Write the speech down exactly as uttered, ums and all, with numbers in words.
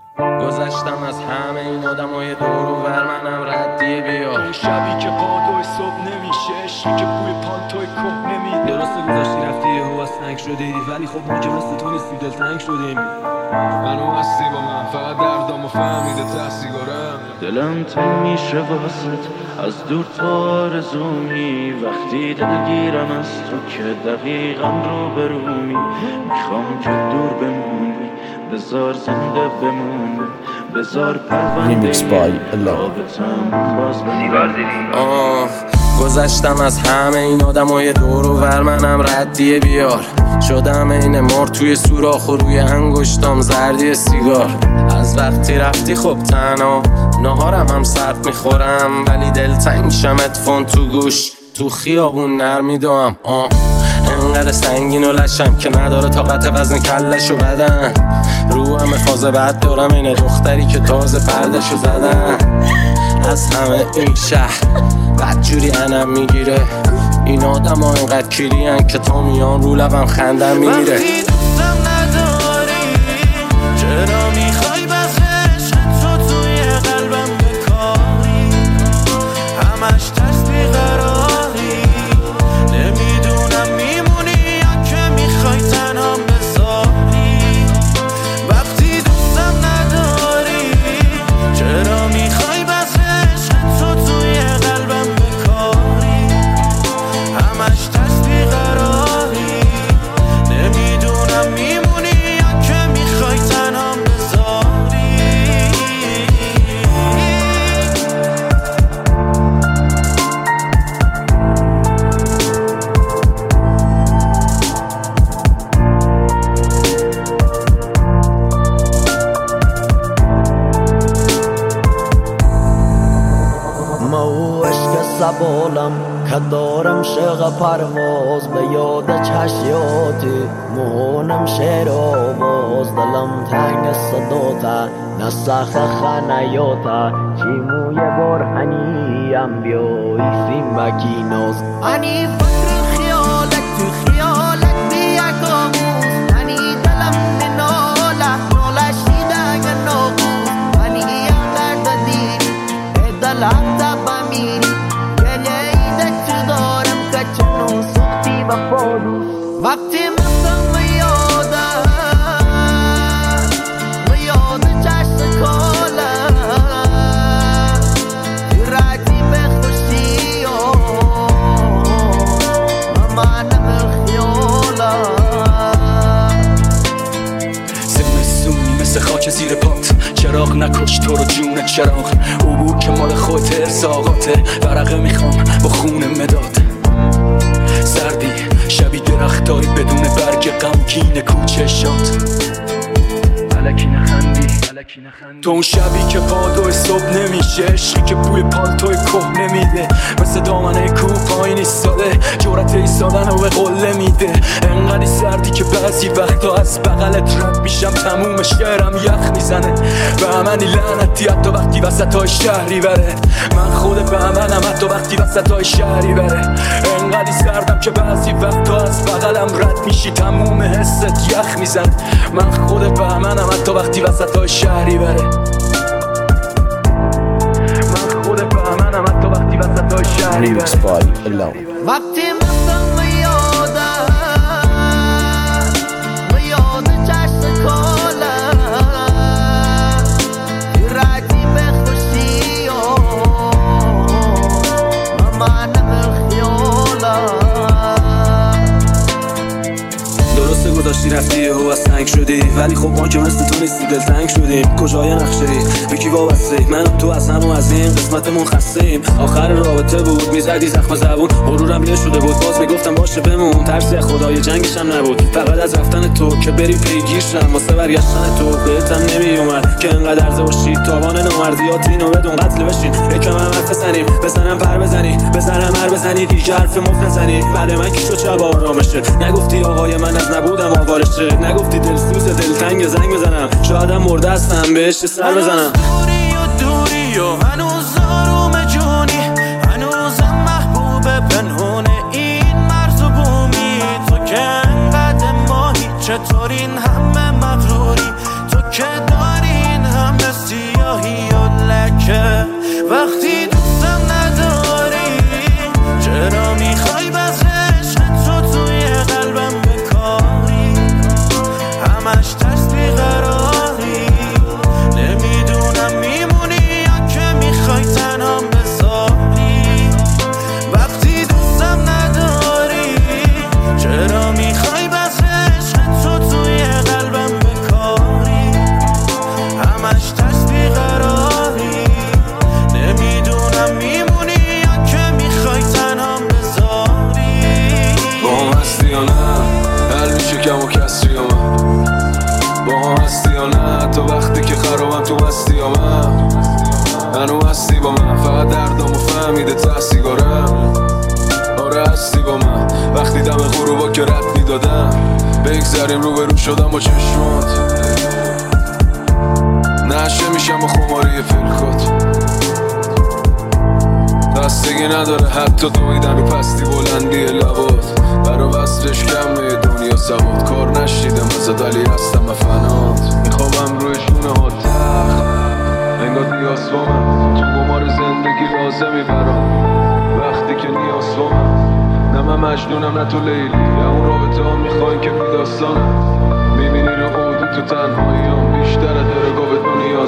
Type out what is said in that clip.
گذشتم از همه این آدمای دور و بر منم ردیه بیار. اون شبی که بادوی صبح نمیشه، عشقی که بوی پالتوی که نمیده. درسته گذاشتی رفتی یهو از تنگ شدی، ولی خب ما که مثل تو نیستیم دلتنگ شدیم. منو هستی با من، فقط دردامو فهمیده ته سیگارم. دلم تنگ میشه واسط از دور تو آرزومی، وقتی دلگیرم از تو که دقیقا رو برومی. میخوام که دور بمونی، بذار زنده بمونی، بذار پرونده رابطم باز آه گذشتم از همه این آدمای دور و بر منم ردیه بیار. شدم این مار توی سوراخ و روی انگشتام زردی سیگار. از وقتی رفتی خب تنها نهارم هم سرد میخورم، ولی دلتنگ میشم ادفون تو گوش تو خیابون نرمیدم. آه انقدر سنگین و لشم که نداره طاقت وزن کلش و بدن. رو همه فاز بد دارم اینه دختری که تازه پردشو زدن. از همه این شهر بدجوری انم میگیره، این آدم ها اینقدر کیری هن که تا میان رو لبم خندم میمیره. وقتی دوستم نداری چرا میخوای بس عشق تو توی قلبم بکاری؟ همش ترس بیقراری، نمیدونم میمونی یا که میخوای تنها بذاری. وقتی دوستم نداری چرا میخوای بس عشق تو توی قلبم بکاری؟ همش ترس بیقراری، نمیدونم میمونی یا که میخوای تنها بذاری. ما عشق سبالم که دارم شغ پرواز، به یاد چشیاتی مهونم شعر آواز. دلم تنگ صداتا نسخ خنیاتا، چیموی برهنیم بیایی سیم بکیناز. انی فکر خیالک تو خیالک بیاک آموز، انی دلم نناله ناله شیدنگ ناغوز. انی یقدر دادی دل حتی بمینی گله ایده چو دارم که چنون سختی و پادوز. وقتی مستم به یادم به یاد چشم کالم رگی به خوشی و منم خیالم. زمستونی مثل خاک زیر پات، چراغ نکش تو رو جون چراغ. عبور که مال خودت ارزاقاته، ورقه میخوام با خون مداد. سردی شبی درختاری بدون برگ، غمگین کوچه شاد. الکی نخندی تو اون شبی که بادوی صبح نمیشه، عشقی که بوی پالتوی که نمیده. مثل دامنه کوه پایین ایستاده، جرأت ایستادن رو به قله میده. انقدی سردی که بعضی وقتا از بغلت رد میشم، تموم شعرم یخ میزنه. بهمنی لعنتی حتی وقتی وسطای شهری بره. من خود بهمنم حتی وقتی وسطای شهری بره. انقدی سردم که بعضی وقتا از بغلم رد میشی، تموم حست یخ میزنه. من خود بهمنم حتی وقتی وسطای شهری بره. من خود بهمنم حتی وقتی وسطای شهری بره. وقتی مستم به یادم به یاد چشم کالم رگی به خوشی و منم خیالم. درسته گذاشتی رفتی یهو از تنگ شدی، ولی خب ما که مثل تو نیستیم دلتنگ شدیم. کجای نقشه ای به کی وابسته؟ من و تو از هم و از این قسمتمون خسته ایم. آخر رابطه بود میزدی زخم زبون، غرورم یه شده بود باز میگفتم باشه بمون. ترسی خدای جنگش هم نبود، فقط از رفتن تو که بری پیگیر شم. واسه برگشتن تو بهتم نمیومد که انقدر عرضه باشی. تاوان نامردیات اینو بدون قتل بشین. یکم هم حرف بزنیم، بزنم پر بزنی، بزنم هر بزنی دیگه حرف مفت نزنی. بله من کی شد شب آرامشه، نگفتی آقای من از نبودم آوارشه. نگفتی دلسوز دلتنگ زنگ بزنم، شایدم مرده هستم بهش سر بزنم. دوری و دوری و هنوز آروم جونی، هنوزم محبوب پنهونه این مرز و بومی. تو که انقدر ماهی چطور این همه مغروری، تو که داری این همه همه سیاهی و لکه وقتی دوستم نداری چرا میخوای بز عشق تو توی قلبم بکاری همش ترس بیقراری نمیدونم میمونی یا که میخوای تنهام بذاری وقتی دوستم نداری چرا میخوای بز عشق تو توی قلبم بکاری همش ترس بیقراری نمیدونم میمونی یا که میخوای تنهام بذاری با هم هستی یا نه حل میشه کم و کسری یا من با هم هستی یا نه تا وقتی که خرابم تو هستی یا من هنو هستی با من فقط دردامو فهمیده ته سیگارم آره هستی با من وقتی دم غروبا که رد میدادم بگذریم رو به رو شدم با چشمات نشه میشم با خماری پلکات بستگی نداره حتی دویدن رو پستی بلندی لبات برا بستش کمه دنیا سواد کار نشیدم ازت ولی هستم و فنات میخوابم روی شونه ها تخت انگار نیاز با من تو گمار زندگی لازمی برام وقتی که نیاز با من نه من مجنونم نه تو لیلی یا اون رابطه ها میخواین که بی داستانم میبینی رو عودی تو تنهاییام بیشتره داره گاه به دنیا